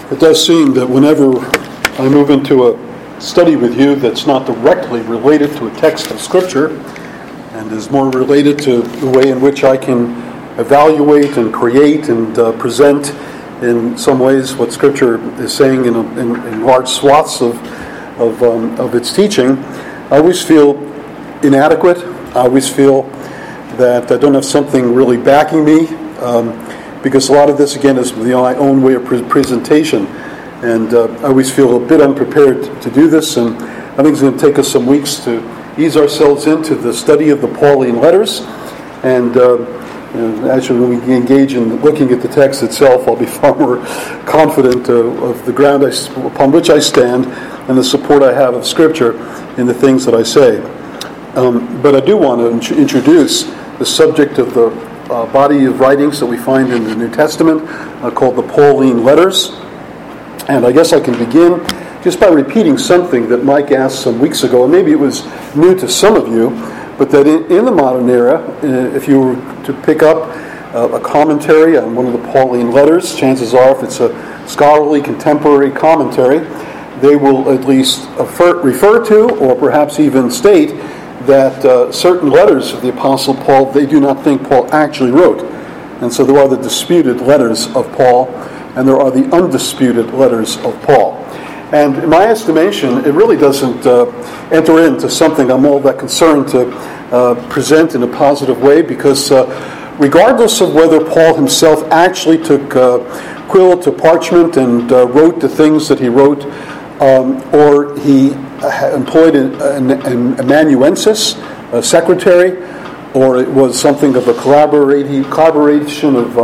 It does seem that whenever I move into a study with you that's not directly related to a text of Scripture and is more related to the way in which I can evaluate and create and present in some ways what Scripture is saying in large swaths of its teaching, I always feel inadequate. I always feel that I don't have something really backing me, because a lot of this, again, is my own way of presentation. And I always feel a bit unprepared to do this, and I think it's going to take us some weeks to ease ourselves into the study of the Pauline letters. And actually, when we engage in looking at the text itself, I'll be far more confident of the ground upon which I stand and the support I have of Scripture in the things that I say. But I do want to introduce the subject of the body of writings that we find in the New Testament called the Pauline letters. And I guess I can begin just by repeating something that Mike asked some weeks ago, and maybe it was new to some of you, but that in the modern era, if you were to pick up a commentary on one of the Pauline letters, chances are if it's a scholarly contemporary commentary, they will at least refer to or perhaps even state that certain letters of the Apostle Paul, they do not think Paul actually wrote. And so there are the disputed letters of Paul, and there are the undisputed letters of Paul. And in my estimation, it really doesn't enter into something I'm all that concerned to present in a positive way, because regardless of whether Paul himself actually took quill to parchment and wrote the things that he wrote, or he employed an amanuensis, a secretary, or it was something of a collaboration of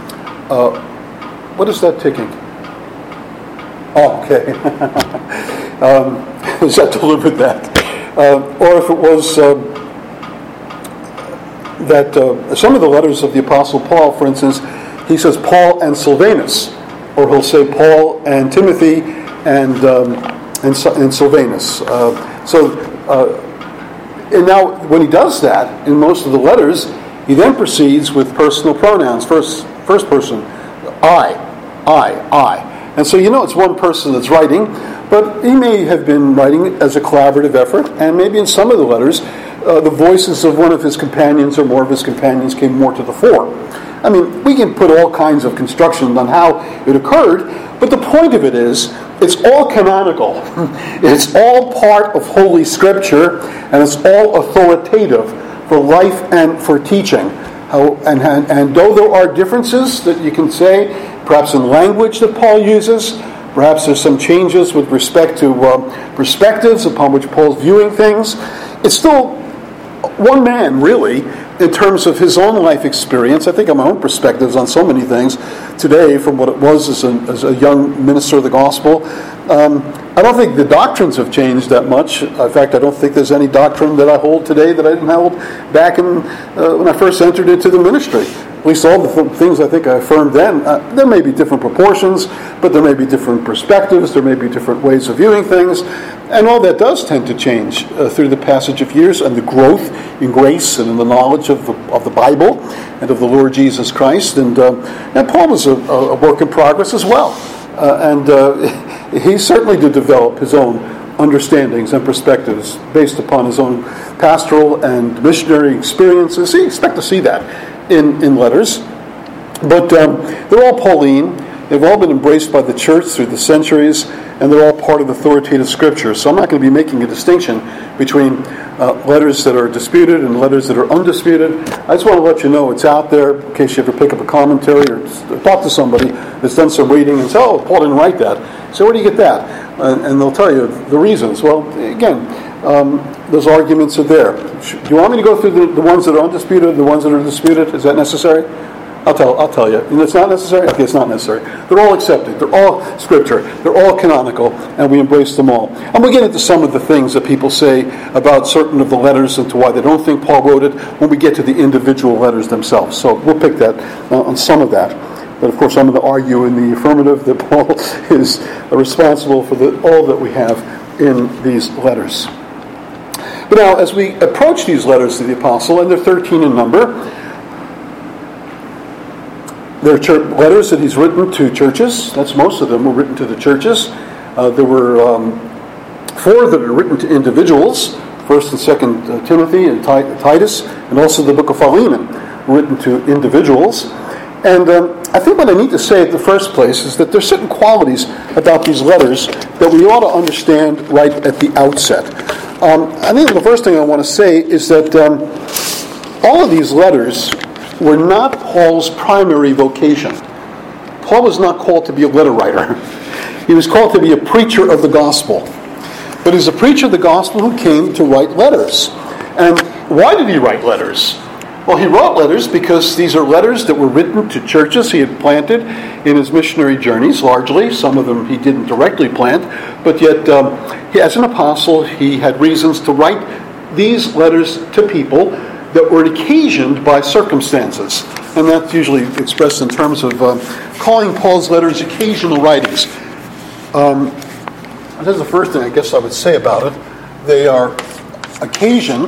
what is that ticking? Oh, okay. Is that delivered that? Or if it was that some of the letters of the Apostle Paul, for instance, he says Paul and Silvanus, or he'll say Paul and Timothy and Silvanus. And now when he does that in most of the letters, he then proceeds with personal pronouns. First person, I. And so it's one person that's writing, but he may have been writing as a collaborative effort, and maybe in some of the letters, the voices of one of his companions or more of his companions came more to the fore. I mean, we can put all kinds of constructions on how it occurred, but the point of it is, it's all canonical. It's all part of Holy Scripture, and it's all authoritative for life and for teaching. And though there are differences that you can say, perhaps in language that Paul uses, perhaps there's some changes with respect to perspectives upon which Paul's viewing things, it's still one man, really, in terms of his own life experience. I think of my own perspectives on so many things today from what it was as a young minister of the gospel. I don't think the doctrines have changed that much. In fact, I don't think there's any doctrine that I hold today that I didn't hold back in when I first entered into the ministry. At least all the things I think I affirmed then. There may be different proportions, but there may be different perspectives, there may be different ways of viewing things, and all that does tend to change through the passage of years and the growth in grace and in the knowledge of the Bible and of the Lord Jesus Christ. And Paul was a work in progress as well. And he certainly did develop his own understandings and perspectives based upon his own pastoral and missionary experiences. You expect to see that in letters. But they're all Pauline. They've all been embraced by the church through the centuries, and they're all part of authoritative Scripture. So I'm not going to be making a distinction between letters that are disputed and letters that are undisputed. I just want to let you know it's out there in case you ever pick up a commentary or talk to somebody that's done some reading and say, oh, Paul didn't write that. So where do you get that? And they'll tell you the reasons. Well, again, those arguments are there. Do you want me to go through the ones that are undisputed, the ones that are disputed? Is that necessary? I'll tell you. And it's not necessary? Okay, it's not necessary. They're all accepted. They're all Scripture. They're all canonical, and we embrace them all. And we'll get into some of the things that people say about certain of the letters and to why they don't think Paul wrote it when we get to the individual letters themselves. So we'll pick that on some of that. But of course, I'm going to argue in the affirmative that Paul is responsible for all that we have in these letters. But now, as we approach these letters to the Apostle, and they're 13 in number, There are letters that he's written to churches. That's most of them were written to the churches. There were 4 that are written to individuals, 1st and 2nd Timothy and Titus, and also the book of Philemon, written to individuals. And I think what I need to say at the first place is that there's certain qualities about these letters that we ought to understand right at the outset. I think the first thing I want to say is that all of these letters were not Paul's primary vocation. Paul was not called to be a letter writer. He was called to be a preacher of the gospel. But he's a preacher of the gospel who came to write letters. And why did he write letters? Well, he wrote letters because these are letters that were written to churches he had planted in his missionary journeys, largely. Some of them he didn't directly plant, but yet as an apostle, he had reasons to write these letters to people that were occasioned by circumstances. And that's usually expressed in terms of calling Paul's letters occasional writings. This is the first thing I guess I would say about it. They are occasioned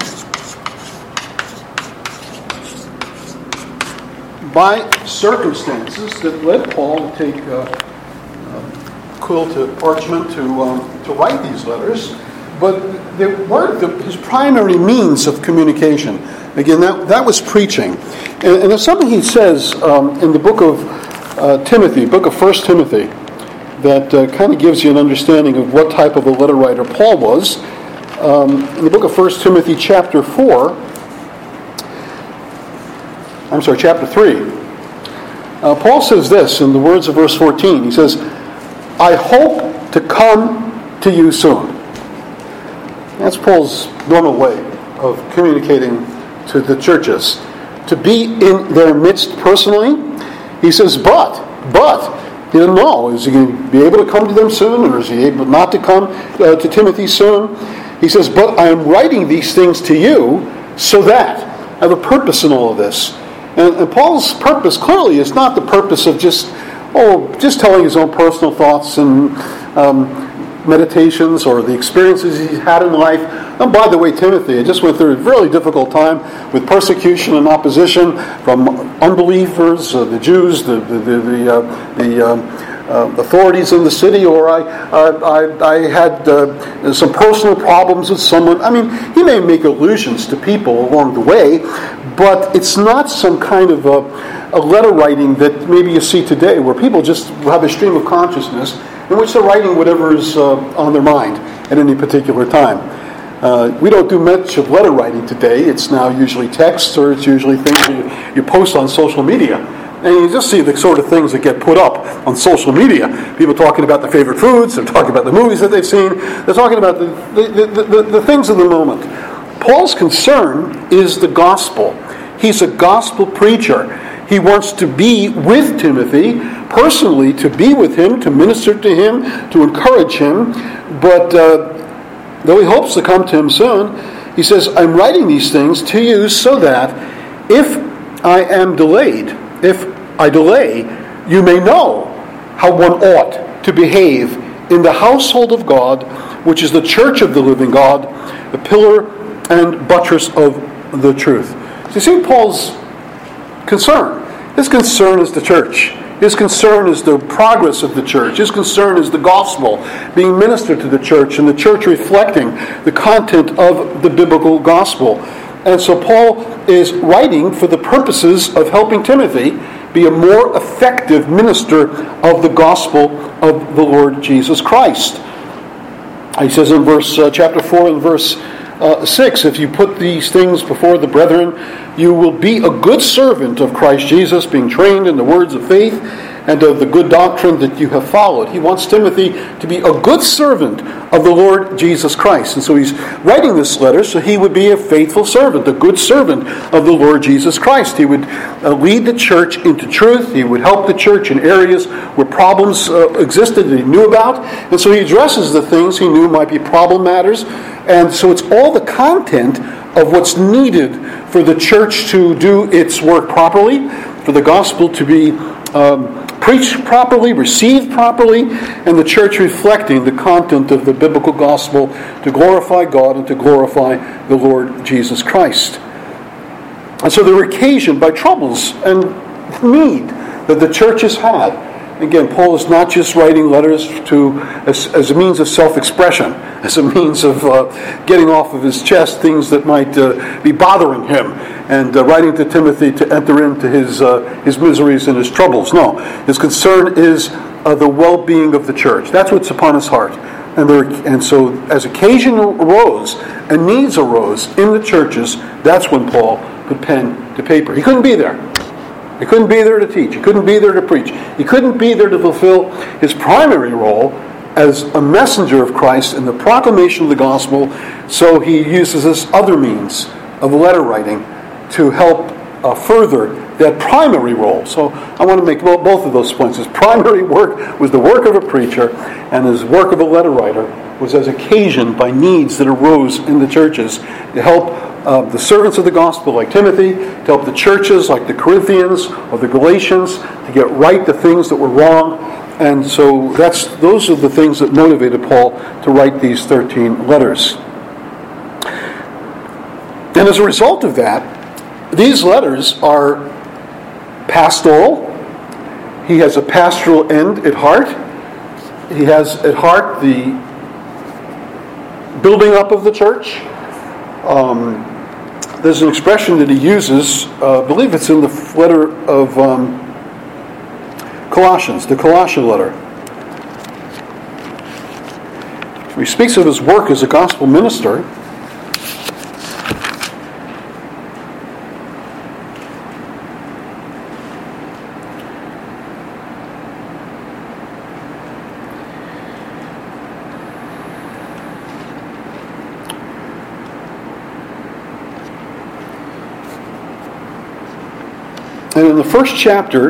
by circumstances that led Paul to take quill to parchment to write these letters, but they weren't his primary means of communication. Again, that was preaching. And there's something he says in the book of Timothy, book of 1 Timothy, that kind of gives you an understanding of what type of a letter writer Paul was. In the book of 1 Timothy chapter 3, Paul says this in the words of verse 14. He says, I hope to come to you soon. That's Paul's normal way of communicating to the churches. To be in their midst personally, he says, but, he doesn't know. Is he going to be able to come to them soon, or is he able not to come to Timothy soon? He says, but I am writing these things to you so that I have a purpose in all of this. And Paul's purpose clearly is not the purpose of just telling his own personal thoughts and meditations or the experiences he's had in life. And by the way, Timothy, I just went through a really difficult time with persecution and opposition from unbelievers, the Jews, the authorities in the city, or I had some personal problems with someone. I mean, he may make allusions to people along the way, but it's not some kind of a letter writing that maybe you see today, where people just have a stream of consciousness in which they're writing whatever is on their mind at any particular time. We don't do much of letter writing today. It's now usually text, or it's usually things you post on social media. And you just see the sort of things that get put up on social media. People talking about their favorite foods, they're talking about the movies that they've seen, they're talking about the things of the moment. Paul's concern is the gospel. He's a gospel preacher. He wants to be with Timothy, personally to be with him, to minister to him, to encourage him. But though he hopes to come to him soon, he says, I'm writing these things to you so that if I am delayed, if I delay, you may know how one ought to behave in the household of God, which is the church of the living God, the pillar and buttress of the truth. So you see Paul's concern. His concern is the church. His concern is the progress of the church. His concern is the gospel being ministered to the church, and the church reflecting the content of the biblical gospel. And so Paul is writing for the purposes of helping Timothy be a more effective minister of the gospel of the Lord Jesus Christ. He says in chapter 4 and verse 6, if you put these things before the brethren, you will be a good servant of Christ Jesus, being trained in the words of faith and of the good doctrine that you have followed. He wants Timothy to be a good servant of the Lord Jesus Christ. And so he's writing this letter so he would be a faithful servant, a good servant of the Lord Jesus Christ. He would lead the church into truth. He would help the church in areas where problems existed that he knew about. And so he addresses the things he knew might be problem matters. And so it's all the content of what's needed for the church to do its work properly, for the gospel to be preached properly, received properly, and the church reflecting the content of the biblical gospel to glorify God and to glorify the Lord Jesus Christ. And so they were occasioned by troubles and need that the church has had. Again, Paul is not just writing letters as a means of self-expression, as a means of getting off of his chest things that might be bothering him, and writing to Timothy to enter into his miseries and his troubles. No, his concern is the well-being of the church. That's what's upon his heart. And so as occasion arose and needs arose in the churches, that's when Paul put pen to paper. He couldn't be there. He couldn't be there to teach. He couldn't be there to preach. He couldn't be there to fulfill his primary role as a messenger of Christ in the proclamation of the gospel, so he uses this other means of letter writing to help further that primary role. So I want to make both of those points. His primary work was the work of a preacher, and his work of a letter writer was as occasioned by needs that arose in the churches to help the servants of the gospel like Timothy, to help the churches like the Corinthians or the Galatians to get right the things that were wrong. And so those are the things that motivated Paul to write these 13 letters. And as a result of that, these letters are pastoral. He has a pastoral end at heart. He has at heart the building up of the church. There's an expression that he uses, I believe it's in the letter of Colossians, the Colossian letter. He speaks of his work as a gospel minister. And in the first chapter,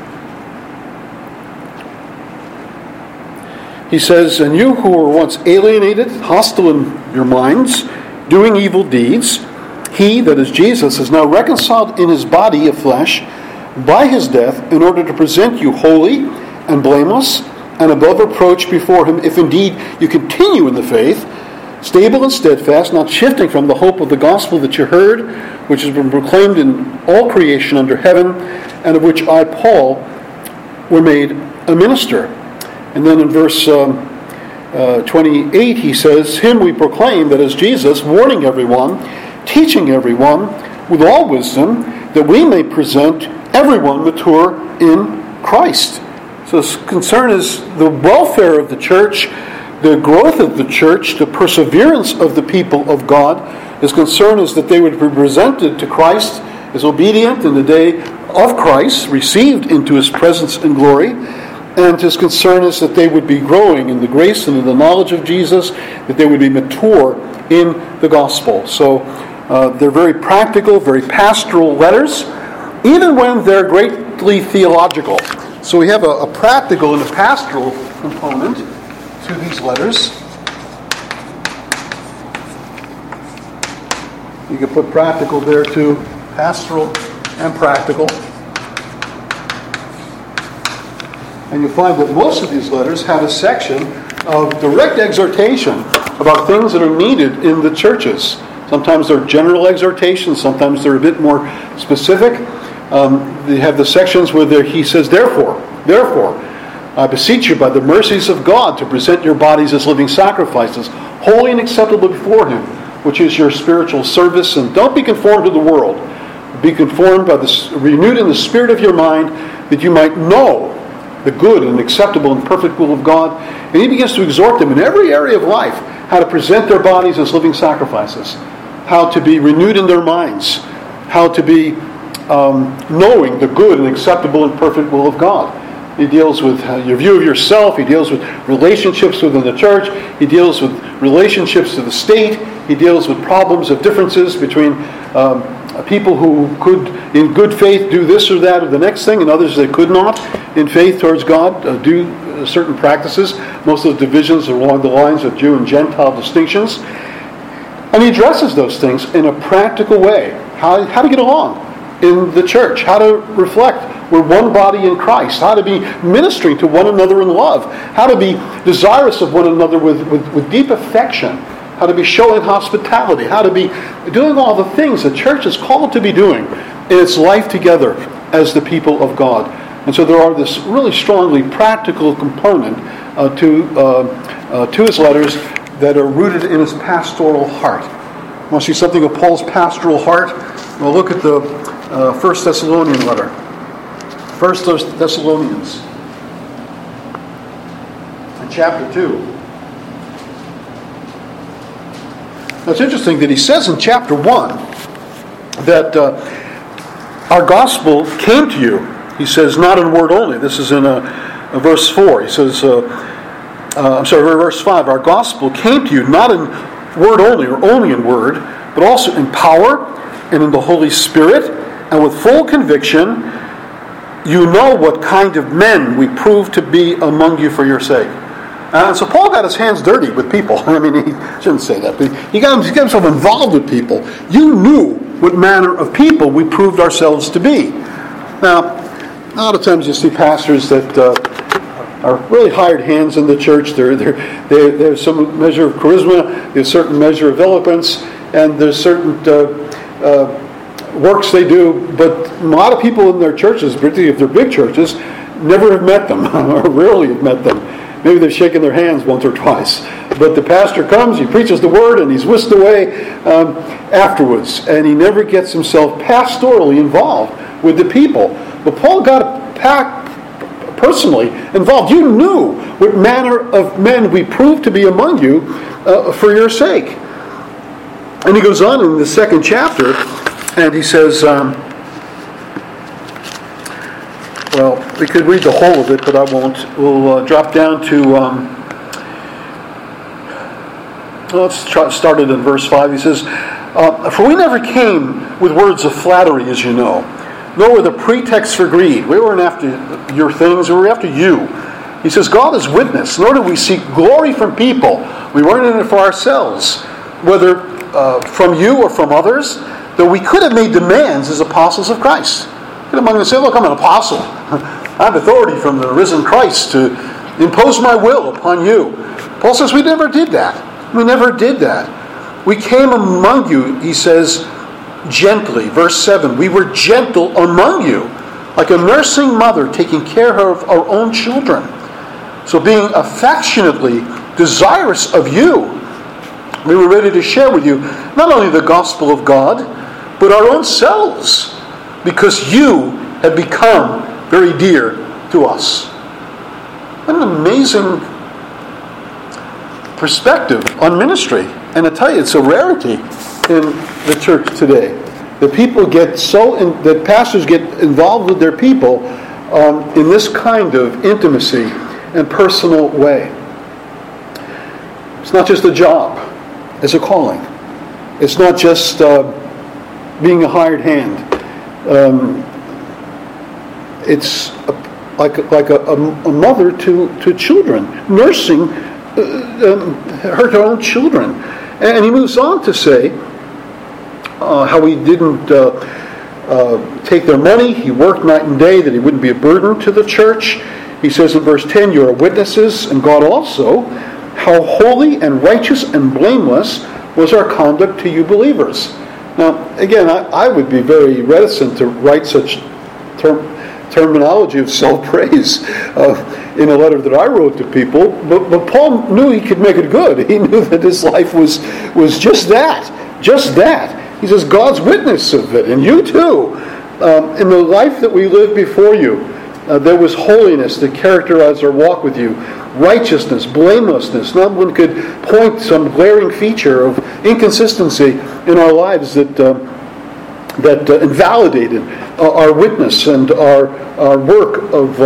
he says, "And you who were once alienated, hostile in your minds, doing evil deeds, he, that is Jesus, is now reconciled in his body of flesh by his death, in order to present you holy and blameless and above reproach before him, if indeed you continue in the faith, stable and steadfast, not shifting from the hope of the gospel that you heard, which has been proclaimed in all creation under heaven, and of which I, Paul, were made a minister." And then in verse 28 he says, "Him we proclaim, that is Jesus, warning everyone, teaching everyone with all wisdom, that we may present everyone mature in Christ." So his concern is the welfare of the church, the growth of the church, the perseverance of the people of God. His concern is that they would be presented to Christ as obedient in the day of Christ, received into his presence and glory. And his concern is that they would be growing in the grace and in the knowledge of Jesus, that they would be mature in the gospel. So they're very practical, very pastoral letters, even when they're greatly theological. So we have a practical and a pastoral component to these letters. You can put practical there too, pastoral and practical. And you'll find that most of these letters have a section of direct exhortation about things that are needed in the churches. Sometimes they're general exhortations, sometimes they're a bit more specific. They have the sections where he says, Therefore, I beseech you by the mercies of God to present your bodies as living sacrifices, holy and acceptable before him, which is your spiritual service. And don't be conformed to the world. Be conformed by renewed in the spirit of your mind, that you might know the good and acceptable and perfect will of God. And he begins to exhort them in every area of life how to present their bodies as living sacrifices, how to be renewed in their minds, how to be knowing the good and acceptable and perfect will of God. He deals with your view of yourself. He deals with relationships within the church. He deals with relationships to the state. He deals with problems of differences between people who could, in good faith, do this or that or the next thing, and others that could not, in faith towards God, do certain practices. Most of those divisions are along the lines of Jew and Gentile distinctions. And he addresses those things in a practical way. How to get along in the church, how to reflect we're one body in Christ, how to be ministering to one another in love, how to be desirous of one another with deep affection, how to be showing hospitality, how to be doing all the things the church is called to be doing in its life together as the people of God. And so there are this really strongly practical component to his letters that are rooted in his pastoral heart. Want to see something of Paul's pastoral heart? Well, look at the 1 Thessalonian letter. 1 Thessalonians, chapter 2. Now, it's interesting that he says in chapter 1 that our gospel came to you. He says, not in word only. This is in verse 4. He says, verse 5. Our gospel came to you not in word only, or only in word, but also in power and in the Holy Spirit, and with full conviction. You know what kind of men we proved to be among you for your sake. So Paul got his hands dirty with people. I mean, he shouldn't say that, but he got himself involved with people. You knew what manner of people we proved ourselves to be. Now, a lot of times you see pastors that are really hired hands in the church. There's some measure of charisma, there's a certain measure of eloquence, and there's certain works they do. But a lot of people in their churches, particularly if they're big churches, never have met them, or rarely have met them. Maybe they've shaken their hands once or twice. But the pastor comes, he preaches the word, and he's whisked away afterwards. And he never gets himself pastorally involved with the people. But Paul got personally involved. You knew what manner of men we proved to be among you for your sake. And he goes on in the second chapter, and he says, well, we could read the whole of it, but I won't. We'll drop down to, let's start it in verse 5. He says, for we never came with words of flattery, as you know, nor with a pretext for greed. We weren't after your things, we were after you. He says, God is witness, nor did we seek glory from people. We weren't in it for ourselves, whether from you or from others, though we could have made demands as apostles of Christ. Among them say, look, I'm an apostle. I have authority from the risen Christ to impose my will upon you. Paul says we never did that. We never did that. We came among you, he says, gently. Verse 7, we were gentle among you, like a nursing mother taking care of our own children. So being affectionately desirous of you, we were ready to share with you not only the gospel of God, but our own selves, because you have become very dear to us. What an amazing perspective on ministry. And I tell you, it's a rarity in the church today. That people get that pastors get involved with their people in this kind of intimacy and personal way. It's not just a job, it's a calling. It's not just being a hired hand. It's like a mother to children, nursing her own children. And he moves on to say how he didn't take their money. He worked night and day that he wouldn't be a burden to the church. He says in verse 10, you are witnesses, and God also, how holy and righteous and blameless was our conduct to you believers. Now, again, I would be very reticent to write such terminology of self-praise in a letter that I wrote to people, but Paul knew he could make it good. He knew that his life was just that. He says, God's witness of it, and you too. In the life that we lived before you, there was holiness that characterized our walk with you, righteousness, blamelessness. No one could point some glaring feature of inconsistency in our lives that invalidated our witness and our work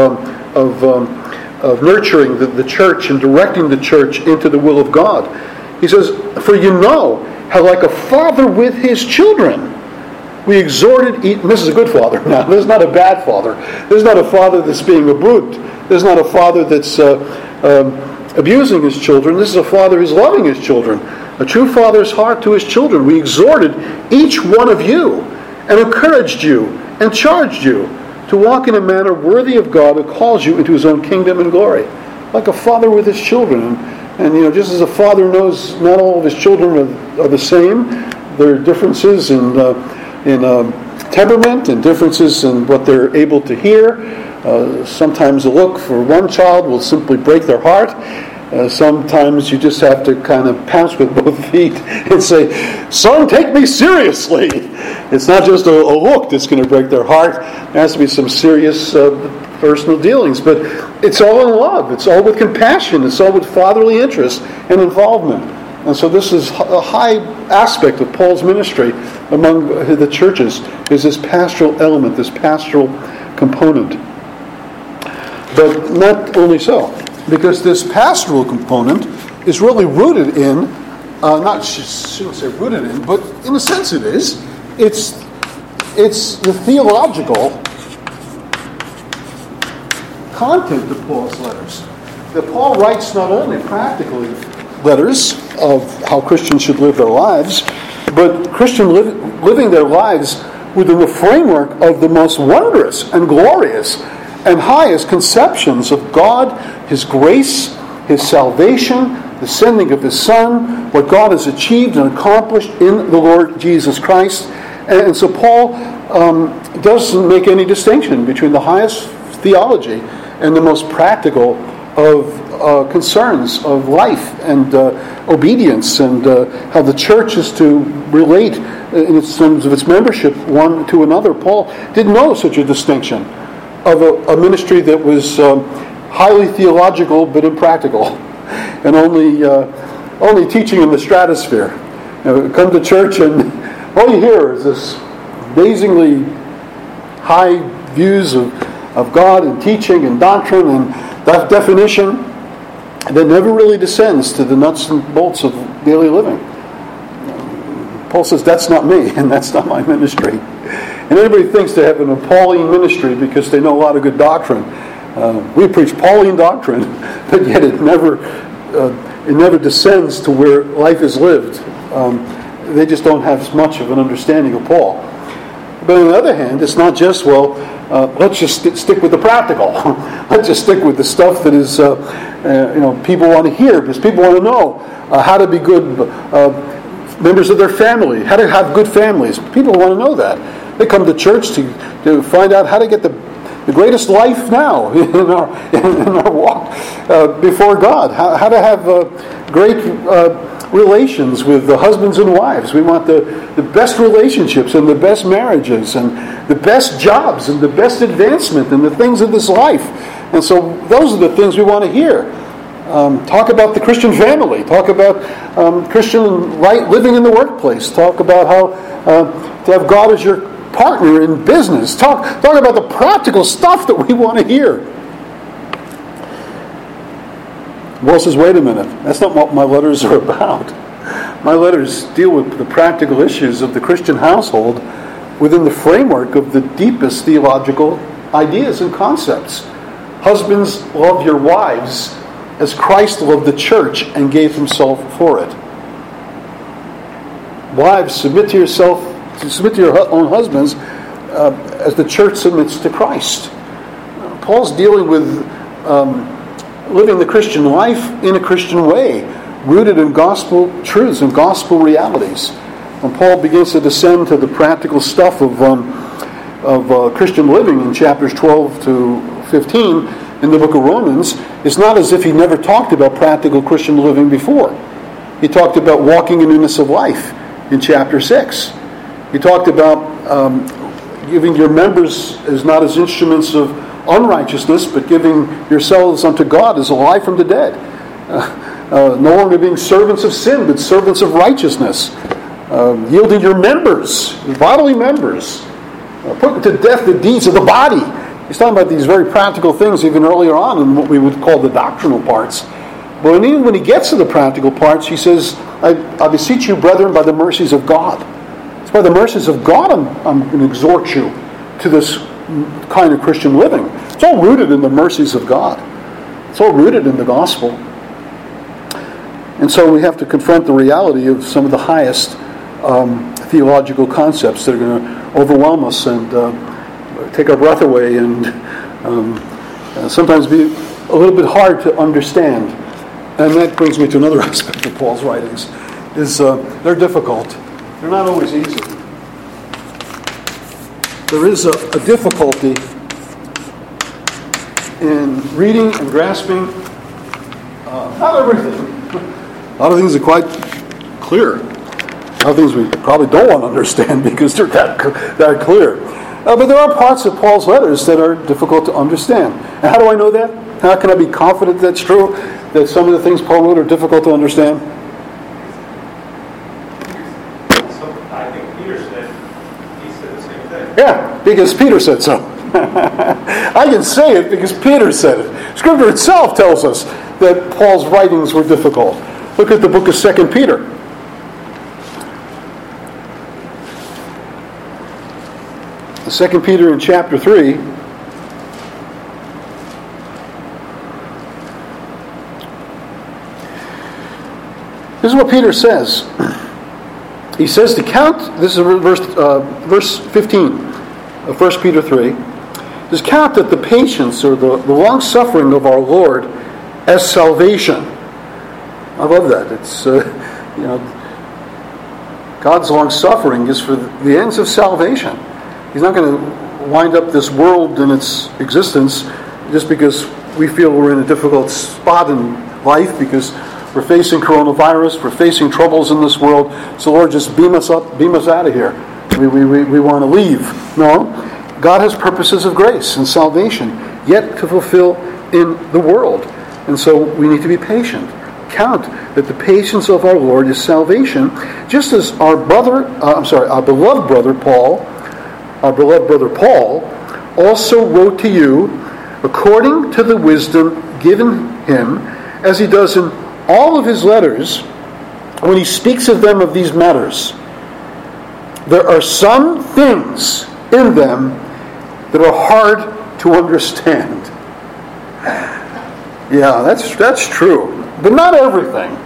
of nurturing the church and directing the church into the will of God. He says, for you know how like a father with his children, we exhorted, this is a good father now, this is not a bad father. This is not a father that's being a brute. This is not a father that's abusing his children. This is a father who's loving his children. A true father's heart to his children. We exhorted each one of you and encouraged you and charged you to walk in a manner worthy of God who calls you into his own kingdom and glory. Like a father with his children. And just as a father knows not all of his children are the same, there are differences in temperament and differences in what they're able to hear. Sometimes a look for one child will simply break their heart. Sometimes you just have to kind of pounce with both feet and say, "Son, take me seriously." It's not just a look that's going to break their heart. There has to be some serious personal dealings. But it's all in love. It's all with compassion. It's all with fatherly interest and involvement. And so this is a high aspect of Paul's ministry among the churches, is this pastoral element, this pastoral component. But not only so, because this pastoral component is really rooted in, shouldn't say rooted in, but in a sense it is. It's the theological content of Paul's letters. That Paul writes not only practically letters of how Christians should live their lives, but Christian living their lives within the framework of the most wondrous and glorious and highest conceptions of God, His grace, His salvation, the sending of His Son, what God has achieved and accomplished in the Lord Jesus Christ. And so Paul doesn't make any distinction between the highest theology and the most practical of concerns of life and obedience, and how the church is to relate in terms of its membership one to another. Paul didn't know such a distinction of a ministry that was highly theological but impractical, and only teaching in the stratosphere. Come to church and all you hear is this amazingly high views of God and teaching and doctrine and that definition that never really descends to the nuts and bolts of daily living. Paul says, that's not me, and that's not my ministry. And everybody thinks they have an Pauline ministry because they know a lot of good doctrine. We preach Pauline doctrine, but yet it never descends to where life is lived. They just don't have as much of an understanding of Paul. But on the other hand, it's not just, let's just stick with the practical. Let's just stick with the stuff that is, people want to hear, because people want to know how to be good members of their family, how to have good families. People want to know that. They come to church to find out how to get the greatest life now in our walk before God. How to have great relations with the husbands and wives. We want the best relationships and the best marriages and the best jobs and the best advancement and the things of this life. And so those are the things we want to hear. Talk about the Christian family. Talk about Christian living in the workplace. Talk about how to have God as your partner in business. Talk about the practical stuff that we want to hear. Paul says, wait a minute, that's not what my letters are about. My letters deal with the practical issues of the Christian household within the framework of the deepest theological ideas and concepts. Husbands, love your wives as Christ loved the church and gave himself for it. Wives, submit to your own husbands as the church submits to Christ. Paul's dealing with living the Christian life in a Christian way, rooted in gospel truths and gospel realities. When Paul begins to descend to the practical stuff of Christian living in chapters 12 to 15 in the book of Romans, it's not as if he never talked about practical Christian living before. He talked about walking in newness of life in chapter 6. He talked about giving your members as not as instruments of unrighteousness, but giving yourselves unto God as alive from the dead. No longer being servants of sin, but servants of righteousness. Yielding your members, your bodily members. Putting to death the deeds of the body. He's talking about these very practical things even earlier on in what we would call the doctrinal parts. But even when he gets to the practical parts, he says, I beseech you, brethren, by the mercies of God. It's by the mercies of God I'm going to exhort you to this kind of Christian living. It's all rooted in the mercies of God. It's all rooted in the gospel. And so we have to confront the reality of some of the highest theological concepts that are going to overwhelm us and take our breath away and sometimes be a little bit hard to understand. And that brings me to another aspect of Paul's writings, is they're difficult. They're not always easy. there is a difficulty in reading and grasping not everything. A lot of things are quite clear. A lot of things we probably don't want to understand because they're that clear. But there are parts of Paul's letters that are difficult to understand. And how do I know that? How can I be confident that's true? That some of the things Paul wrote are difficult to understand? I think Peter said, he said the same thing. Yeah, because Peter said so. I can say it because Peter said it. Scripture itself tells us that Paul's writings were difficult. Look at the book of 2 Peter. The 2 Peter in chapter 3. This is what Peter says. He says to count, this is verse 15 of 1 Peter 3, is count that the patience or the long-suffering of our Lord as salvation. I love that. It's, God's long-suffering is for the ends of salvation. He's not going to wind up this world in its existence just because we feel we're in a difficult spot in life, because we're facing coronavirus, we're facing troubles in this world. So Lord, just beam us up, beam us out of here. We want to leave. No. God has purposes of grace and salvation yet to fulfill in the world. And so we need to be patient. Count that the patience of our Lord is salvation, just as our beloved brother Paul also wrote to you according to the wisdom given him, as he does in all of his letters when he speaks of them of these matters. There are some things in them that are hard to understand. Yeah, that's true. But not everything.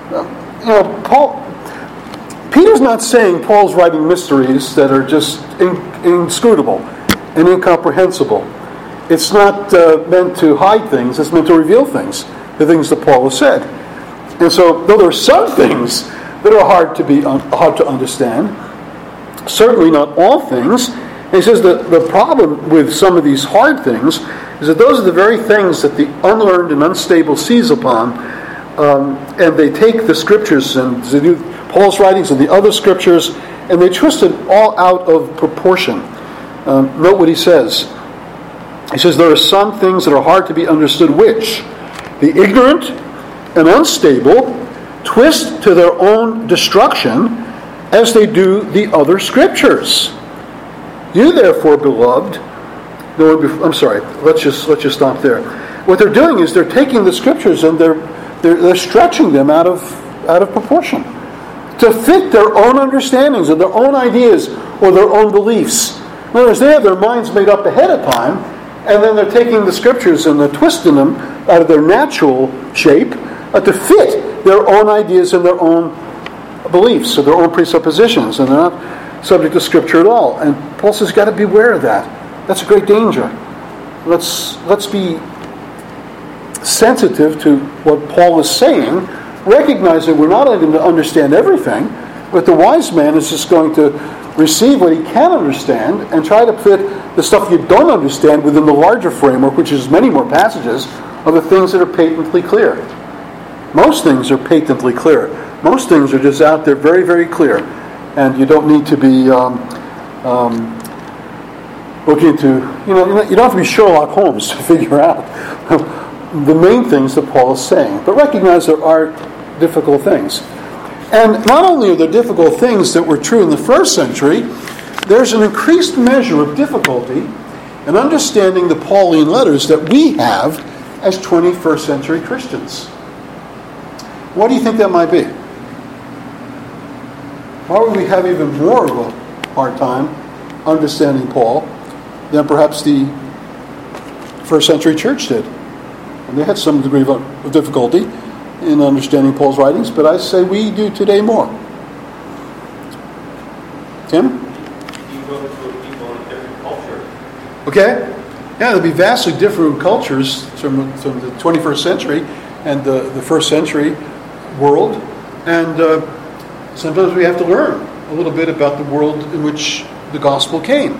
Peter's not saying Paul's writing mysteries that are just inscrutable and incomprehensible. It's not meant to hide things. It's meant to reveal things, the things that Paul has said. And so, though there are some things that are hard to understand, certainly not all things. And he says that the problem with some of these hard things is that those are the very things that the unlearned and unstable seize upon, and they take the scriptures and they do Paul's writings and the other scriptures, and they twist it all out of proportion. Note what he says. He says there are some things that are hard to be understood, which the ignorant and unstable twist to their own destruction, as they do the other scriptures. You therefore, beloved, let's just stop there. What they're doing is they're taking the scriptures and they're stretching them out of proportion to fit their own understandings and their own ideas or their own beliefs. In other words, they have their minds made up ahead of time, and then they're taking the scriptures and they're twisting them out of their natural shape to fit their own ideas and their own beliefs or their own presuppositions, and they're not subject to scripture at all. And Paul says, got to beware of that. That's a great danger. Let's be sensitive to what Paul is saying, recognizing we're not going to understand everything, but the wise man is just going to receive what he can understand and try to fit the stuff you don't understand within the larger framework, which is many more passages of the things that are patently clear. Most things are patently clear. Most things are just out there very, very clear. And you don't need to be looking to, you don't have to be Sherlock Holmes to figure out the main things that Paul is saying. But recognize there are difficult things. And not only are there difficult things that were true in the first century, there's an increased measure of difficulty in understanding the Pauline letters that we have as 21st century Christians. What do you think that might be? Why would we have even more of a hard time understanding Paul than perhaps the first century church did? And they had some degree of difficulty in understanding Paul's writings, but I say we do today more. Tim? You go to people in a different culture. Okay? Yeah, there'll be vastly different cultures from the 21st century and the first century world. And sometimes we have to learn a little bit about the world in which the gospel came.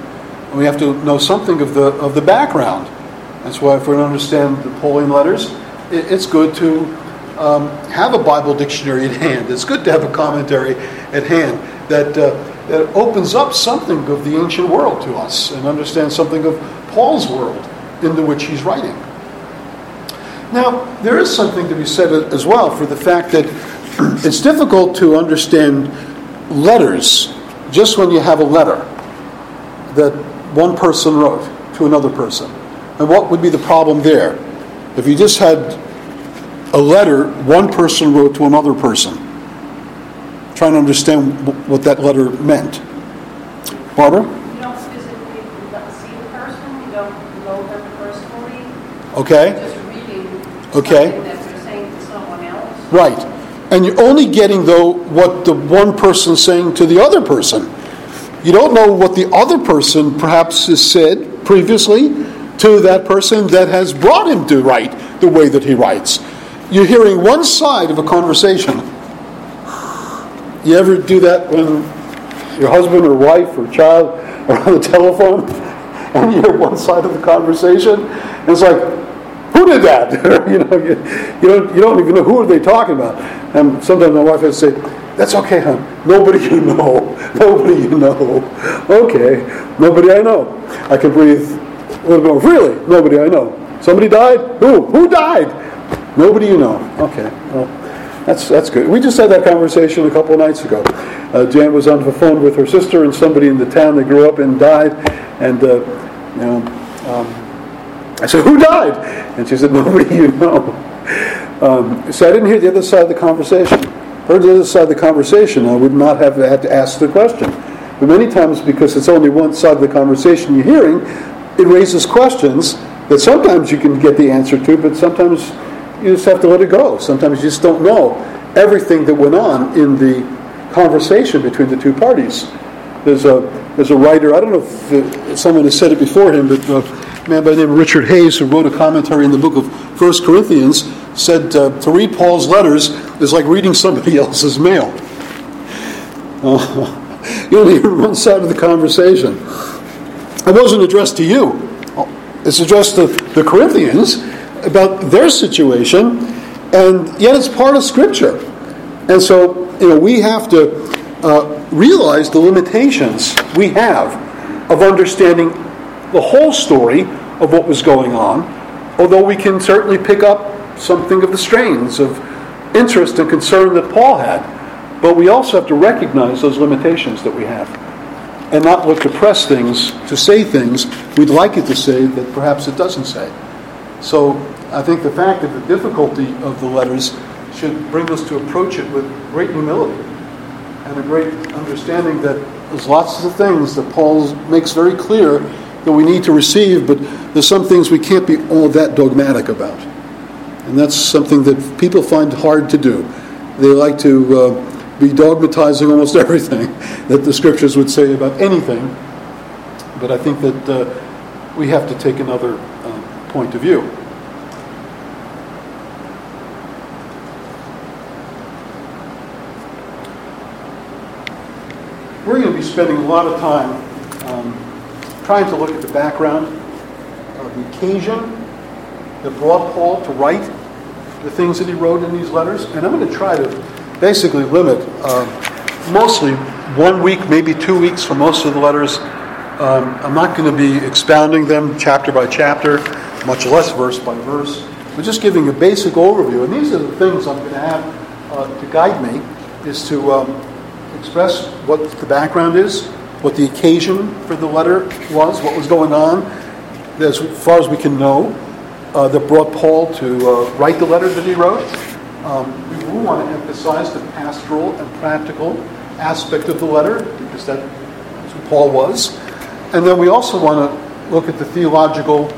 And we have to know something of the background. That's why if we don't understand the Pauline letters, it's good to have a Bible dictionary at hand. It's good to have a commentary at hand that opens up something of the ancient world to us and understand something of Paul's world into which he's writing. Now, there is something to be said as well for the fact that it's difficult to understand letters just when you have a letter that one person wrote to another person. And what would be the problem there? If you just had a letter one person wrote to another person, trying to understand what that letter meant. Barbara? You don't physically see the person, you don't know them personally. Okay. You're just reading Okay. something that they're saying to someone else. Right. And you're only getting, though, what the one person's saying to the other person. You don't know what the other person perhaps has said previously to that person that has brought him to write the way that he writes. You're hearing one side of a conversation. You ever do that when your husband or wife or child are on the telephone and you hear one side of the conversation? And it's like, who did that? you don't even know who are they talking about. And sometimes my wife has to say, that's okay, hon. Nobody you know. Nobody you know. Okay. Nobody I know. I can breathe a little more freely. Nobody I know. Somebody died? Who? Who died? Nobody you know. Okay. Well, that's good. We just had that conversation a couple of nights ago. Jan was on the phone with her sister and somebody in the town they grew up in died. And, I said, who died? And she said, nobody you know. So I didn't hear the other side of the conversation. Heard the other side of the conversation, I would not have had to ask the question. But many times, because it's only one side of the conversation you're hearing, it raises questions that sometimes you can get the answer to, but sometimes you just have to let it go. Sometimes you just don't know everything that went on in the conversation between the two parties. There's a writer, I don't know if someone has said it before him, but a man by the name of Richard Hayes, who wrote a commentary in the book of 1 Corinthians, said to read Paul's letters is like reading somebody else's mail. You only hear one side of the conversation. It wasn't addressed to you. It's addressed to the Corinthians about their situation, and yet it's part of Scripture. And so, we have to realize the limitations we have of understanding the whole story of what was going on, although we can certainly pick up something of the strains of interest and concern that Paul had. But we also have to recognize those limitations that we have and not look to press things, to say things we'd like it to say that perhaps it doesn't say. So I think the fact of the difficulty of the letters should bring us to approach it with great humility and a great understanding that there's lots of things that Paul makes very clear that we need to receive, but there's some things we can't be all that dogmatic about. And that's something that people find hard to do. They like to be dogmatizing almost everything that the Scriptures would say about anything. But I think that we have to take another point of view. We're going to be spending a lot of time trying to look at the background of the occasion that brought Paul to write the things that he wrote in these letters. And I'm going to try to basically limit mostly 1 week, maybe 2 weeks for most of the letters. I'm not going to be expounding them chapter by chapter, much less verse by verse. We're just giving a basic overview. And these are the things I'm going to have to guide me, is to express what the background is, what the occasion for the letter was, what was going on, as far as we can know, that brought Paul to write the letter that he wrote. We will want to emphasize the pastoral and practical aspect of the letter, because that's who Paul was. And then we also want to look at the theological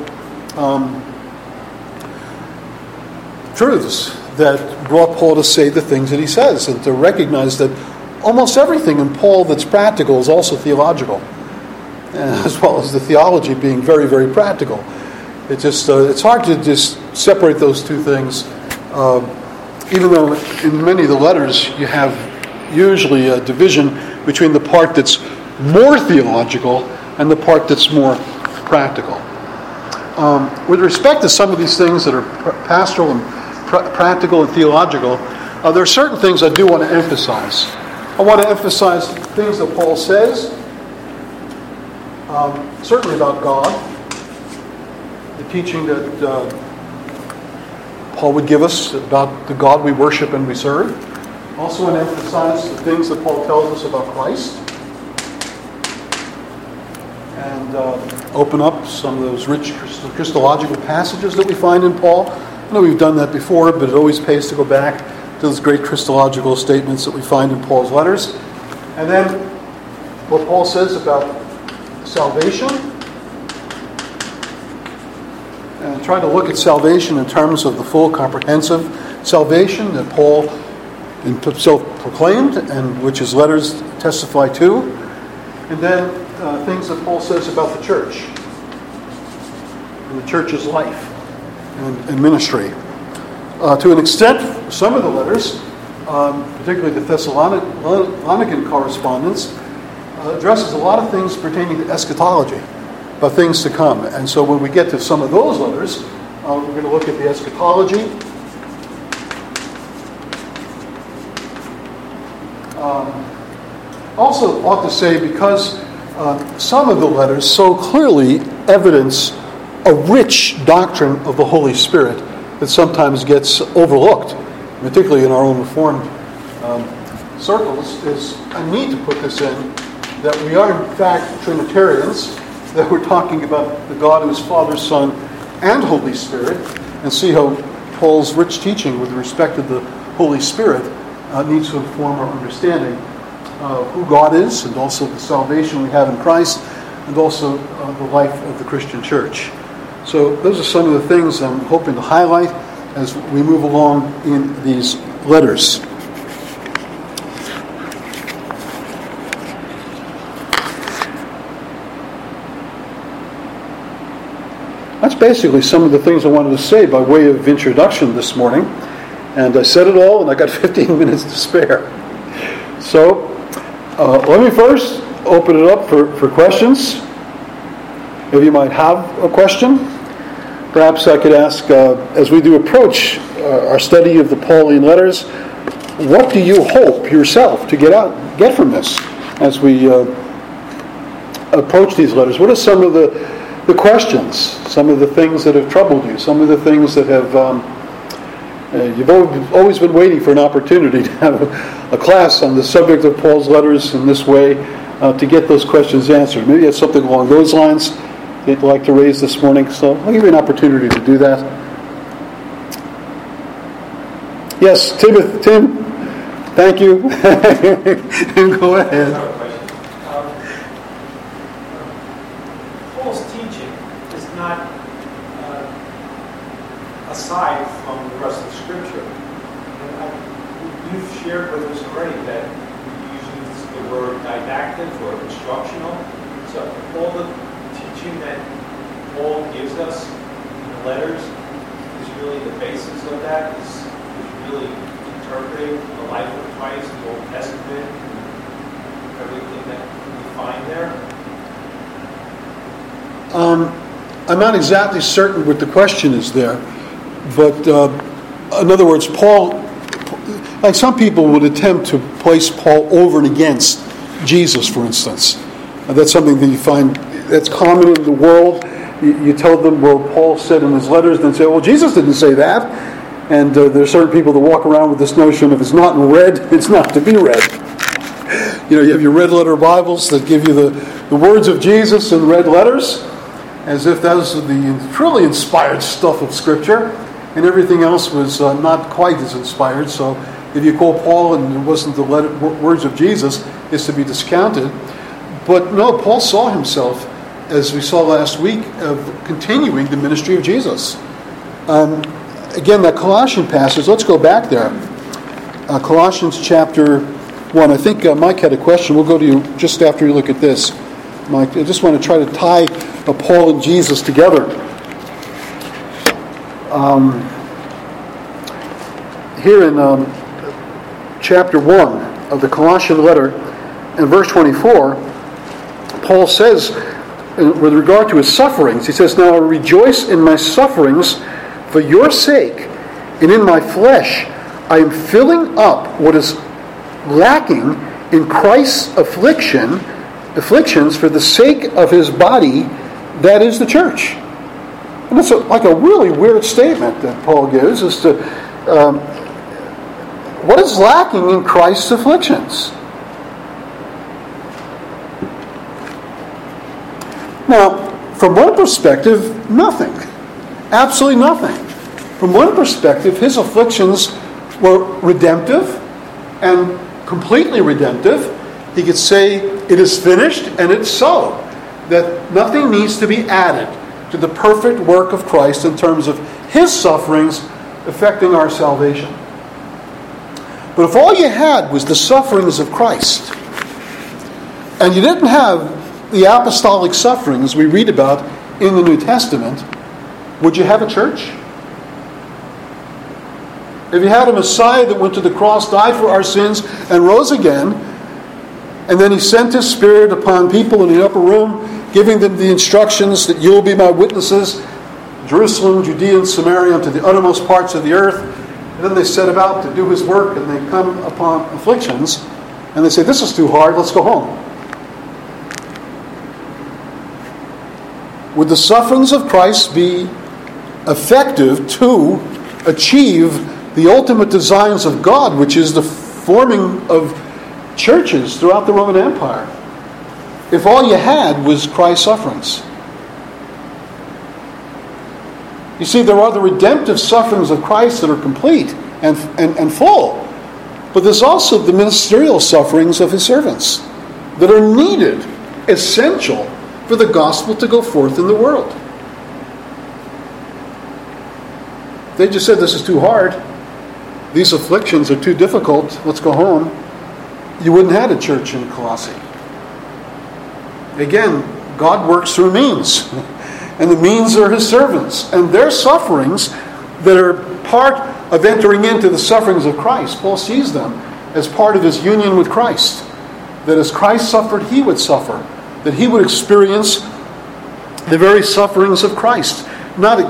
truths that brought Paul to say the things that he says, and to recognize that almost everything in Paul that's practical is also theological, as well as the theology being very, very practical. It's hard to just separate those two things, even though in many of the letters you have usually a division between the part that's more theological and the part that's more practical. With respect to some of these things that are pastoral and practical and theological, there are certain things I do want to emphasize. I want to emphasize things that Paul says, certainly about God, the teaching that Paul would give us about the God we worship and we serve. Also want to emphasize the things that Paul tells us about Christ, and open up some of those rich Christological passages that we find in Paul. I know we've done that before, but it always pays to go back to those great Christological statements that we find in Paul's letters. And then what Paul says about salvation, and try to look at salvation in terms of the full comprehensive salvation that Paul himself proclaimed and which his letters testify to. And then things that Paul says about the church and the church's life and ministry. To an extent, some of the letters, particularly the Thessalonican correspondence, addresses a lot of things pertaining to eschatology, about things to come. And so when we get to some of those letters, we're going to look at the eschatology. Also ought to say, because some of the letters so clearly evidence a rich doctrine of the Holy Spirit that sometimes gets overlooked, particularly in our own Reformed circles, is I need to put this in, that we are in fact Trinitarians, that we're talking about the God who is Father, Son, and Holy Spirit, and see how Paul's rich teaching with respect to the Holy Spirit needs to inform our understanding of who God is, and also the salvation we have in Christ, and also the life of the Christian church. So those are some of the things I'm hoping to highlight as we move along in these letters. That's basically some of the things I wanted to say by way of introduction this morning. And I said it all, and I got 15 minutes to spare. So let me first open it up for questions. If you might have a question, perhaps I could ask, as we do approach our study of the Pauline letters, what do you hope yourself to get from this as we approach these letters? What are some of the questions, some of the things that have troubled you, some of the things that have you've always been waiting for an opportunity to have a class on the subject of Paul's letters in this way to get those questions answered. Maybe it's something along those lines you'd like to raise this morning, so I'll give you an opportunity to do that. Yes, Tim, thank you. Go ahead. Paul's teaching is not aside from the rest of Scripture. You've shared with us already that we use the word didactic or instructional. So all the teaching that Paul gives us in the letters is really the basis of that, is really interpreting the life of Christ, the Old Testament, and everything that we find there. I'm not exactly certain what the question is there, but in other words, Paul, like some people would attempt to place Paul over and against Jesus, for instance. That's something that you find that's common in the world. You tell them, well, Paul said in his letters, then say, well, Jesus didn't say that. And there are certain people that walk around with this notion, if it's not in red, it's not to be read. You know, you have your red letter Bibles that give you the words of Jesus in red letters, as if that was the truly inspired stuff of Scripture, and everything else was not quite as inspired. So if you call Paul and it wasn't the words of Jesus, it's to be discounted. But no, Paul saw himself, as we saw last week, of continuing the ministry of Jesus. Again, that Colossian passage, let's go back there. Colossians chapter 1. I think Mike had a question. We'll go to you just after you look at this. Mike, I just want to try to tie Paul and Jesus together. Here in chapter 1 of the Colossian letter, in verse 24, Paul says with regard to his sufferings, he says, "Now I rejoice in my sufferings for your sake, and in my flesh I am filling up what is lacking in Christ's afflictions for the sake of his body, that is the church." And it's like a really weird statement that Paul gives as to what is lacking in Christ's afflictions. Now, from one perspective, nothing. Absolutely nothing. From one perspective, his afflictions were redemptive and completely redemptive. He could say, it is finished, and it's so. That nothing needs to be added to the perfect work of Christ in terms of his sufferings affecting our salvation. But if all you had was the sufferings of Christ, and you didn't have the apostolic sufferings we read about in the New Testament, would you have a church? If you had a Messiah that went to the cross, died for our sins, and rose again, and then he sent his Spirit upon people in the upper room, giving them the instructions that you will be my witnesses, Jerusalem, Judea, and Samaria, unto the uttermost parts of the earth. And then they set about to do his work, and they come upon afflictions, and they say, this is too hard, let's go home. Would the sufferings of Christ be effective to achieve the ultimate designs of God, which is the forming of churches throughout the Roman Empire, if all you had was Christ's sufferings? You see, there are the redemptive sufferings of Christ that are complete and full, but there's also the ministerial sufferings of his servants that are needed, essential for the gospel to go forth in the world. They just said, this is too hard, these afflictions are too difficult, let's go home. You wouldn't have a church in Colossae. Again, God works through means, and the means are his servants, and their sufferings that are part of entering into the sufferings of Christ. Paul sees them as part of his union with Christ, that as Christ suffered, he would suffer, that he would experience the very sufferings of Christ. Not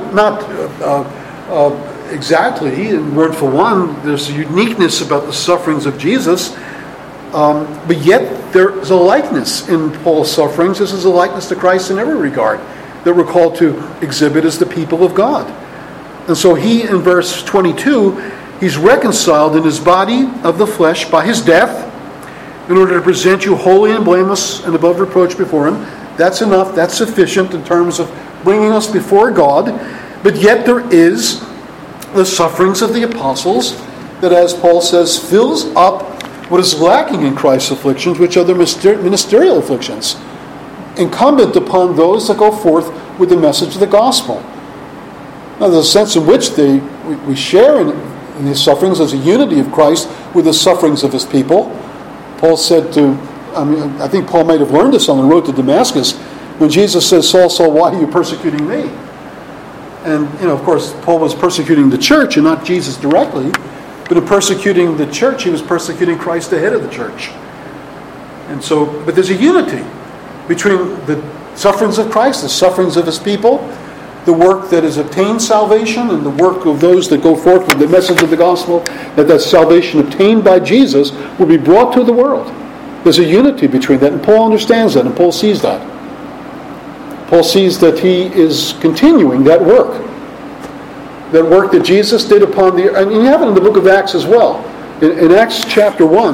exactly, and word for one, there's a uniqueness about the sufferings of Jesus, but yet there's a likeness in Paul's sufferings. This is a likeness to Christ in every regard that we're called to exhibit as the people of God. And so he, in verse 22, he's reconciled in his body of the flesh by his death in order to present you holy and blameless and above reproach before him. That's enough. That's sufficient in terms of bringing us before God. But yet there is the sufferings of the apostles that, as Paul says, fills up what is lacking in Christ's afflictions, which are the ministerial afflictions, incumbent upon those that go forth with the message of the gospel. Now, there's a sense in which we share in these sufferings as a unity of Christ with the sufferings of his people. Paul said I think Paul might have learned this on the road to Damascus, when Jesus says, Saul, Saul, why are you persecuting me? And, of course, Paul was persecuting the church and not Jesus directly. But in persecuting the church, he was persecuting Christ, the head of the church. And so, but there's a unity between the sufferings of Christ, the sufferings of his people, the work that has obtained salvation, and the work of those that go forth with the message of the gospel, that salvation obtained by Jesus will be brought to the world. There's a unity between that, and Paul understands that, and Paul sees that. Paul sees that he is continuing that work that Jesus did upon the earth. And you have it in the book of Acts as well. In Acts chapter 1,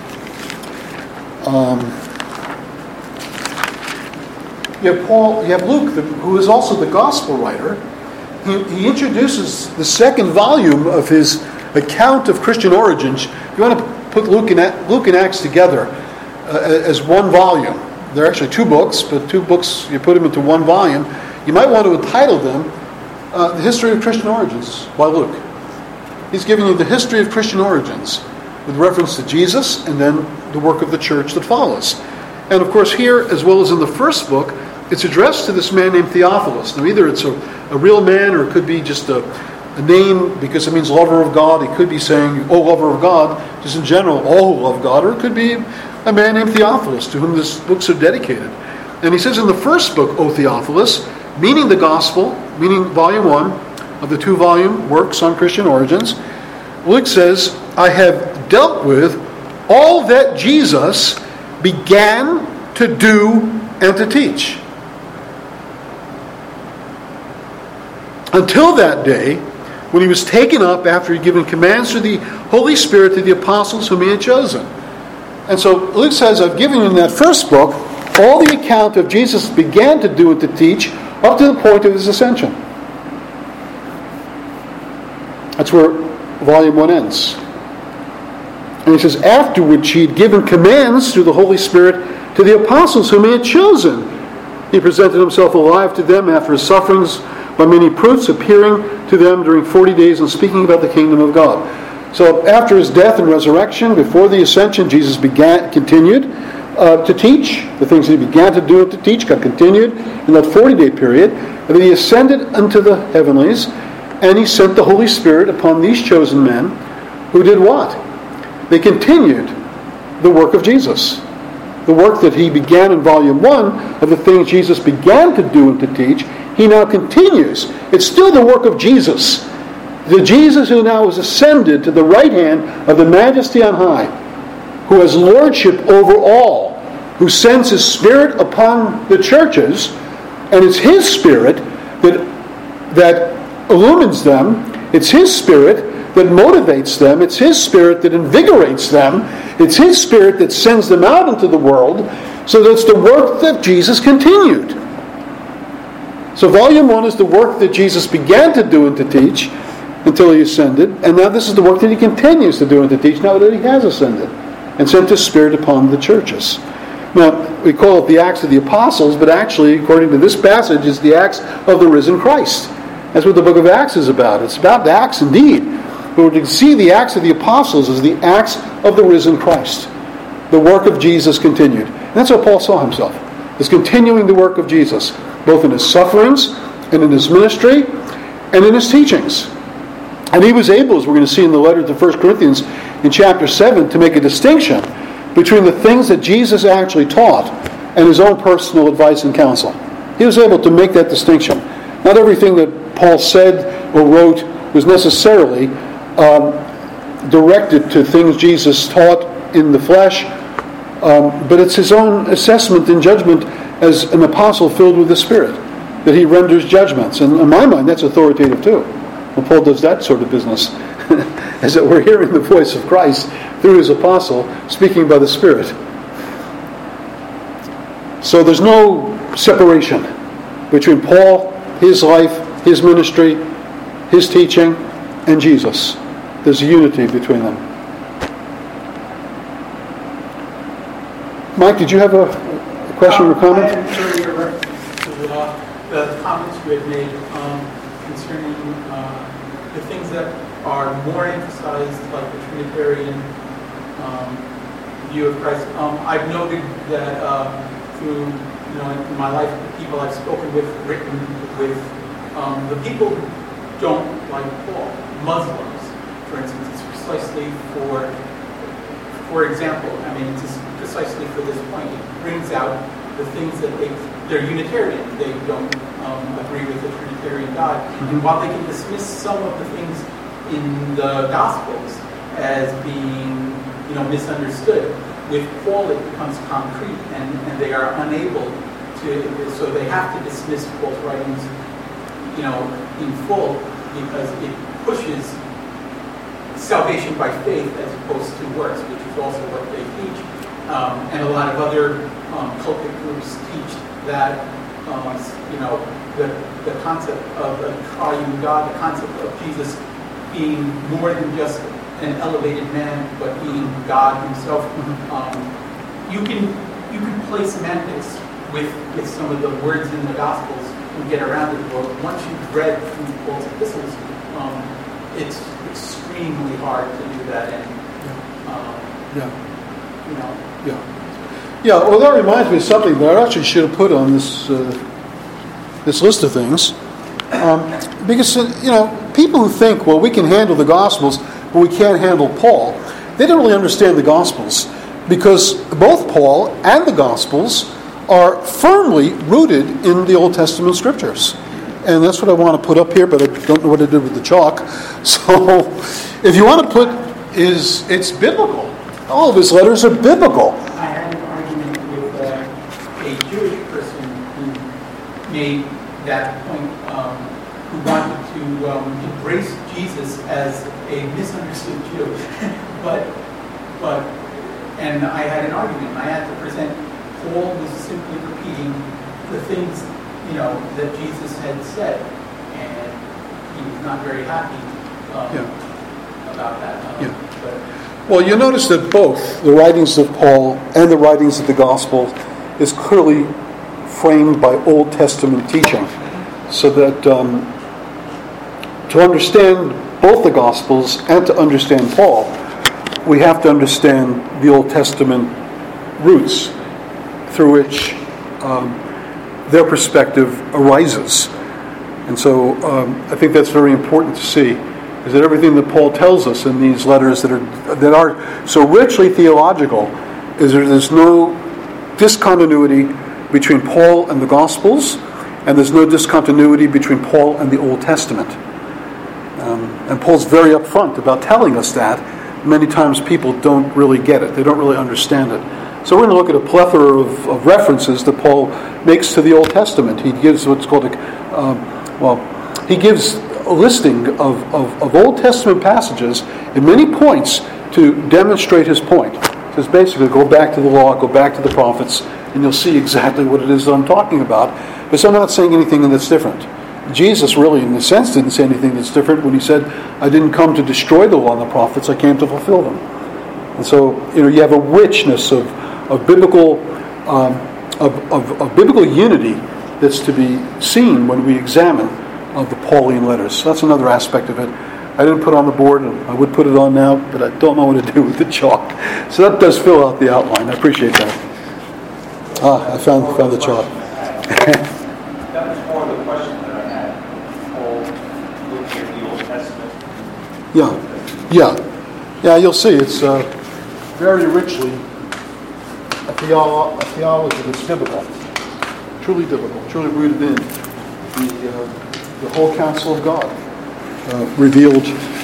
you have Luke, who is also the gospel writer. He introduces the second volume of his account of Christian origins. You want to put Luke and Acts together as one volume. They're actually two books, but two books, you put them into one volume. You might want to entitle them The History of Christian Origins by Luke. He's giving you the history of Christian origins with reference to Jesus and then the work of the church that follows. And of course here, as well as in the first book, it's addressed to this man named Theophilus. Now either it's a real man, or it could be just a name because it means lover of God. It could be saying, oh, lover of God, just in general, all who love God. Or it could be a man named Theophilus to whom these books are dedicated. And he says in the first book, O Theophilus, meaning the Gospel, meaning volume 1 of the 2-volume works on Christian origins, Luke says, I have dealt with all that Jesus began to do and to teach. Until that day, when he was taken up after he had given commands through the Holy Spirit to the apostles whom he had chosen. And so Luke says, I've given you in that first book all the account of Jesus began to do and to teach up to the point of his ascension. That's where volume 1 ends. And he says, after which he had given commands through the Holy Spirit to the apostles whom he had chosen. He presented himself alive to them after his sufferings by many proofs, appearing to them during 40 days and speaking about the kingdom of God. So after his death and resurrection, before the ascension, Jesus continued to teach. The things he began to do and to teach got continued in that 40-day period. And then he ascended unto the heavenlies, and he sent the Holy Spirit upon these chosen men who did what? They continued the work of Jesus. The work that he began in volume 1 of the things Jesus began to do and to teach, he now continues. It's still the work of Jesus. The Jesus who now is ascended to the right hand of the Majesty on high, who has lordship over all, who sends his Spirit upon the churches, and it's his Spirit that illumines them. It's his Spirit that motivates them. It's his Spirit that invigorates them. It's his Spirit that sends them out into the world. So that's the work that Jesus continued. So volume 1 is the work that Jesus began to do and to teach until he ascended. And now this is the work that he continues to do and to teach now that he has ascended and sent his Spirit upon the churches. Now, we call it the Acts of the Apostles, but actually, according to this passage, it's the Acts of the risen Christ. That's what the book of Acts is about. It's about the Acts indeed. But we can see the Acts of the Apostles as the Acts of the risen Christ. The work of Jesus continued. And that's how Paul saw himself, as continuing the work of Jesus, both in his sufferings and in his ministry and in his teachings. And he was able, as we're going to see in the letter to 1 Corinthians in chapter 7, to make a distinction between the things that Jesus actually taught and his own personal advice and counsel. He was able to make that distinction. Not everything that Paul said or wrote was necessarily directed to things Jesus taught in the flesh, but it's his own assessment and judgment as an apostle filled with the Spirit that he renders judgments. And in my mind, that's authoritative too. When Paul does that sort of business, as that we're hearing the voice of Christ through his apostle speaking by the Spirit. So there's no separation between Paul, his life, his ministry, his teaching, and Jesus. There's a unity between them. Mike, did you have a question or comment? I had earlier reference to the comments you had made concerning the things that are more emphasized, like the Trinitarian view of Christ. I've noted that through in my life, the people I've spoken with, written with, the people who don't like Paul, Muslims, for instance, it's precisely for example, it's precisely for this point. It brings out the things that they're Unitarian. They don't agree with the Trinitarian God. And while they can dismiss some of the things in the Gospels as being, misunderstood, with Paul it becomes concrete, and they are unable to. So they have to dismiss Paul's writings, in full, because it pushes salvation by faith as opposed to works, which is also what they teach. And a lot of other cultic groups teach that, the concept of a triune God, the concept of Jesus being more than just an elevated man, but being God himself. You can play semantics with some of the words in the Gospels and get around it. But once you've read through Paul's epistles, it's extremely hard to do that. Well, that reminds me of something that I actually should have put on this list of things. Because, people who think, well, we can handle the Gospels, but we can't handle Paul, they don't really understand the Gospels. Because both Paul and the Gospels are firmly rooted in the Old Testament scriptures. And that's what I want to put up here, but I don't know what to do with the chalk. So if you want to put, it's biblical. All of his letters are biblical. I had an argument with a Jewish person who made that point, who wanted to embrace Jesus as a misunderstood Jew. And I had an argument. I had to present Paul was simply repeating the things, that Jesus had said, and he was not very happy about that. Well, you notice that both the writings of Paul and the writings of the Gospels is clearly framed by Old Testament teaching, so that to understand both the Gospels and to understand Paul, we have to understand the Old Testament roots through which their perspective arises. And so I think that's very important to see, is that everything that Paul tells us in these letters that are so richly theological is that there's no discontinuity between Paul and the Gospels, and there's no discontinuity between Paul and the Old Testament. And Paul's very upfront about telling us that. Many times people don't really get it. They don't really understand it. So we're going to look at a plethora of references that Paul makes to the Old Testament. He gives what's called he gives a listing of Old Testament passages in many points to demonstrate his point. He says basically, go back to the law, go back to the prophets, and you'll see exactly what it is that I'm talking about. But so I'm not saying anything that's different. Jesus really, in a sense, didn't say anything that's different when he said, I didn't come to destroy the law and the prophets, I came to fulfill them. And so, you have a richness of biblical biblical unity that's to be seen when we examine the Pauline letters. So that's another aspect of it. I didn't put on the board, and I would put it on now, but I don't know what to do with the chalk. So that does fill out the outline. I appreciate that. I found the chalk. That was more of the question that I had. Paul looking at the Old Testament. Yeah. You'll see it's very richly a theology that's biblical, truly biblical, truly rooted in the whole counsel of God, revealed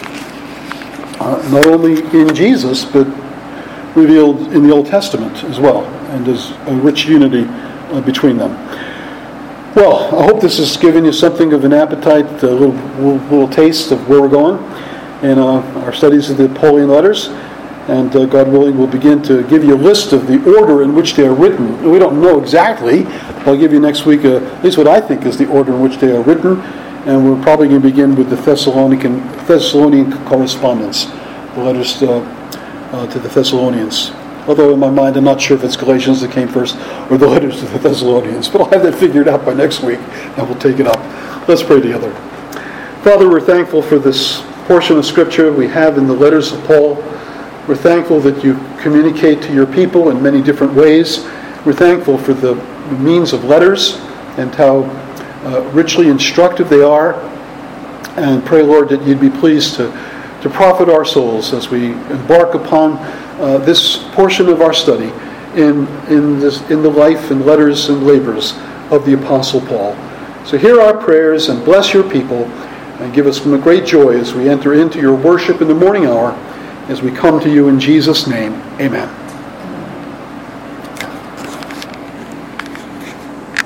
not only in Jesus but revealed in the Old Testament as well, and there's a rich unity between them. Well, I hope this has given you something of an appetite, a little taste of where we're going in our studies of the Pauline letters. And God willing, we'll begin to give you a list of the order in which they are written. We don't know exactly. I'll give you next week at least what I think is the order in which they are written. And we're probably going to begin with the Thessalonian correspondence, the letters to the Thessalonians. Although in my mind, I'm not sure if it's Galatians that came first or the letters to the Thessalonians. But I'll have that figured out by next week, and we'll take it up. Let's pray together. Father, we're thankful for this portion of Scripture we have in the letters of Paul. We're thankful that you communicate to your people in many different ways. We're thankful for the means of letters and how richly instructive they are. And pray, Lord, that you'd be pleased to profit our souls as we embark upon this portion of our study in the life and letters and labors of the Apostle Paul. So hear our prayers and bless your people and give us great joy as we enter into your worship in the morning hour, as we come to you in Jesus' name. Amen.